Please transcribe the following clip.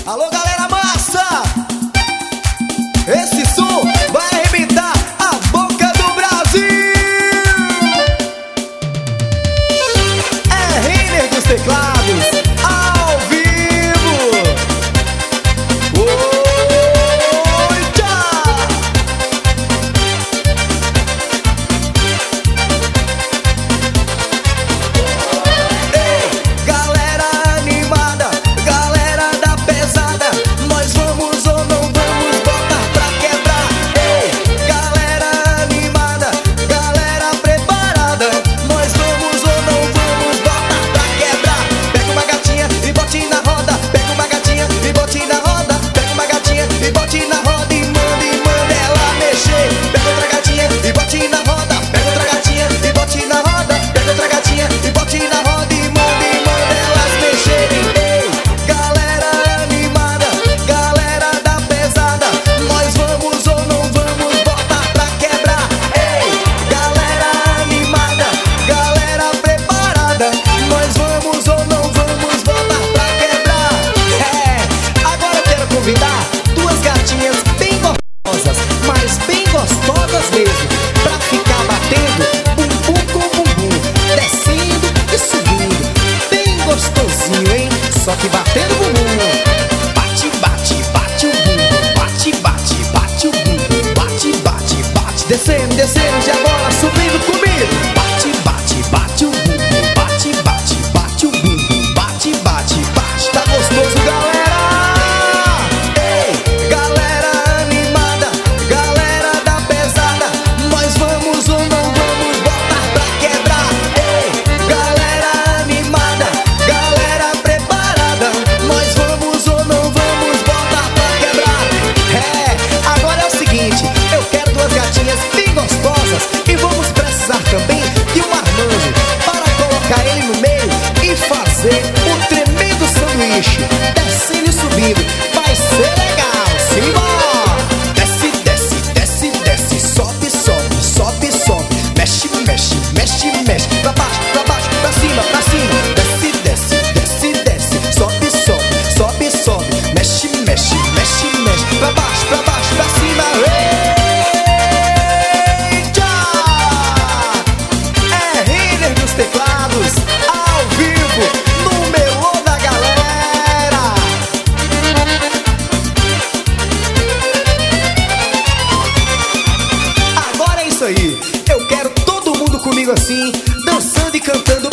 Alô, galera massa! Esse som vai arrebentar a boca do Brasil! É Reiner dos teclados, ao vivo! Oi, tchau! Ei, galera animada, galera da pesada, nós vamos ou não vamos botar pra quebrar? Ei, galera animada, galera preparada, nós vamos ou não vamos botar pra quebrar? Pega uma gatinha e bote na roda, pega uma gatinha e bote na roda, pega uma gatinha e bote na roda e manda ela mexer. Pega outra gatinha e bote na roda, pega outra gatinha e bote na roda, pega outra gatinha e bote na roda e manda elas mexerem. Ei, galera animada, galera da pesada, nós vamos ou não vamos botar pra quebrar? Ei, galera animada, galera preparada, nós vamos ou não vamos botar pra quebrar? Agora eu quero convidar duas gatinhas bem gostosas, mas bem gostosas mesmo, pra ficar batendo bumbum com bumbum, descendo e subindo, bem gostosinho, hein? Só que batendo bumbum. Bate, bate, bate o bumbum, bate, bate, bate o bumbum, bate, bate, bate, descendo, descendo, e agora subindo comigo. Bate, bate, bate o bumbum, bate, bate, bate o bumbum, bate, bate, bate. Tá gostoso, galera? Ei, galera animada, galera da pesada, nós vamos ou não vamos botar pra quebrar? Ei, galera animada, galera preparada, nós vamos ou não vamos botar pra quebrar? Agora é o seguinte, eu quero duas gatinhas bem gostosas e vamos precisar também de um marmanjo para colocar ele no meio e fazer um tremendo sanduíche, descendo e subindo. Vai ser legal, simbora! Desce, desce, desce, desce, sobe, sobe, sobe, sobe, mexe, mexe, mexe, mexe, pra baixo, pra cima, pra cima. Desce, desce, desce, desce, sobe, sobe, sobe, sobe, mexe, mexe, mexe, mexe, pra baixo, pra cima. Eita! É Reiner dos teclados, ao vivo, no melô da galera. Agora é isso aí, eu quero todo mundo comigo assim, dançando e cantando